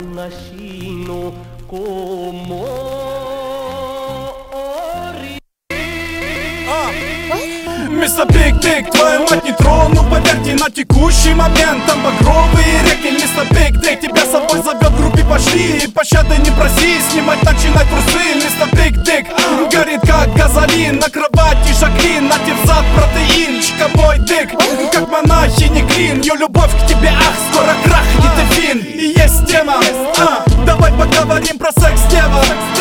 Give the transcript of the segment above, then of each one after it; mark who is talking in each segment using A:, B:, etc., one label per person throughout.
A: nascino como
B: Мистер Биг Дик, твою мать не трону, поверьте, на текущий момент там багровые реки. Мистер Биг Дик тебя с собой зовет, в группе пошли, и пощады не проси, снимать начинай трусы. Мистер Биг Дик горит как газолин, на кровати Жаклин, на терзат протеин. Чика мой дик, как монахини клин, ее любовь к тебе, ах, скоро крахнет эфин. И есть тема, давай поговорим про секс, дева.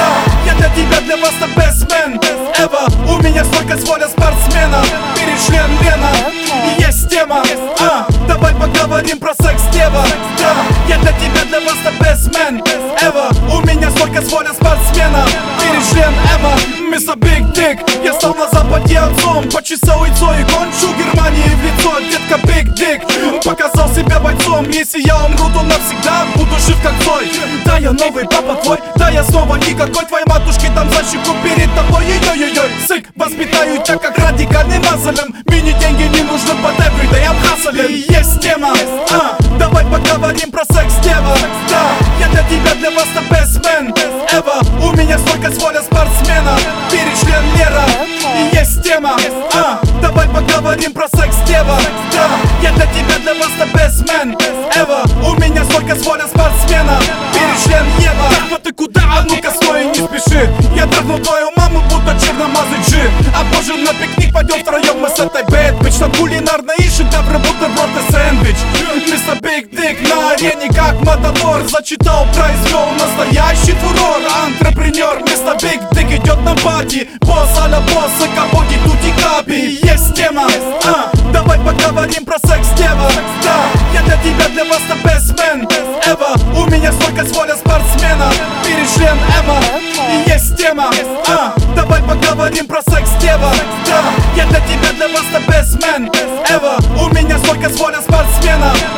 B: Я для тебя, для вас the best man ever. У меня стойкость, воля спортсмена, перешлен Лена. И есть тема, давай поговорим про секс, дева. Я для тебя, для вас the best man ever. У меня стойкость, воля спортсмена, перешлен Эва. Мистер Биг Дик, я стал на западе отцом, почесал яйцо и кончу Германии в лицо. Детка Биг Дик показал себя бойцом. Если я умру, то навсегда буду жив как Цой. Да, я новый папа твой, да, я снова никакой. Твоей матушки там за щеку перед тобой. Ой-ой-ой, сык, воспитаю тебя как радикальным мазалем. Мини-деньги не нужны под everyday, I'm hustling. И есть тема, давай поговорим про секс, дева. Я для тебя, для вас the best man ever. У меня стойкость, воля спортсмена, перечлен Лера. И есть тема, давай поговорим про секс, дева. Я для тебя, для вас the best man ever. У меня стойкость, воля спортсмена, перечлен Ева. Так, вот ты куда? А ну-ка стой, не спеши. Я трахну твою маму, будто черномазый джин. А позже на пикник пойдем втроем мы с этой bad bitch. Там кулинарные шедевры, бутерброд и сэндвич. Мистер Биг Дик на арене как матадор, зачитал, произвел настоящий фурор. Антрепренер, мистер Биг Дик идет на пати, босс а-ля босс, капоти тути капи. Есть тема, давай поговорим про секс, дева. Я для тебя, для вас the best man ever. У меня стойкость, воля спортсмена, перешлен Эва. И есть тема, давай поговорим про секс, дева. Я для тебя, для вас the best man ever. У меня стойкость, воля спортсмена,